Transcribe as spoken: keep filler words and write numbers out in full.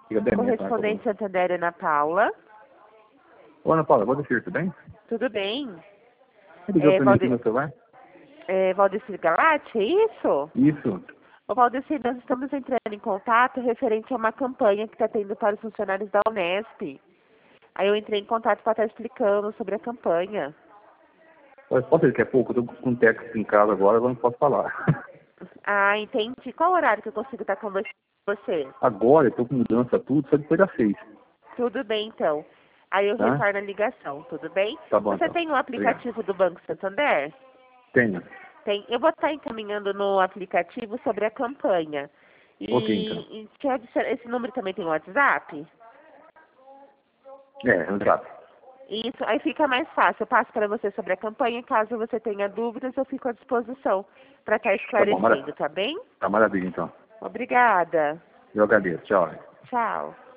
Fica bem, né? Correspondente Santander, Ana Paula. Ô, Ana Paula, Valdecir, tudo bem? Tudo bem? Você ligou É, pra mim aqui Valde... no celular? é, Valdecir Galati, é isso? Isso. Ô, Valdecir, nós estamos entrando em contato referente a uma campanha que está tendo para os funcionários da Unesp. Aí eu entrei em contato para estar explicando sobre a campanha. Mas posso daqui a pouco? Eu tô com um texto em casa agora, eu não posso falar. Ah, entendi. Qual horário que eu consigo estar com você? Agora, eu tô com mudança tudo, só depois das seis. Tudo bem, então. Aí eu Tá? retorno a ligação, tudo bem? Tá bom, Você então. tem o aplicativo do Banco Santander? Tenho. Tem. Eu vou estar encaminhando no aplicativo sobre a campanha. Ok, então. E, e te adiciona- esse número também tem WhatsApp? É, exato. Isso, aí fica mais fácil. Eu passo para você sobre a campanha. Caso você tenha dúvidas, eu fico à disposição para estar Tá bom, esclarecendo, maravilha. tá bem? Tá maravilha, então. Obrigada. Eu agradeço. Tchau. Tchau.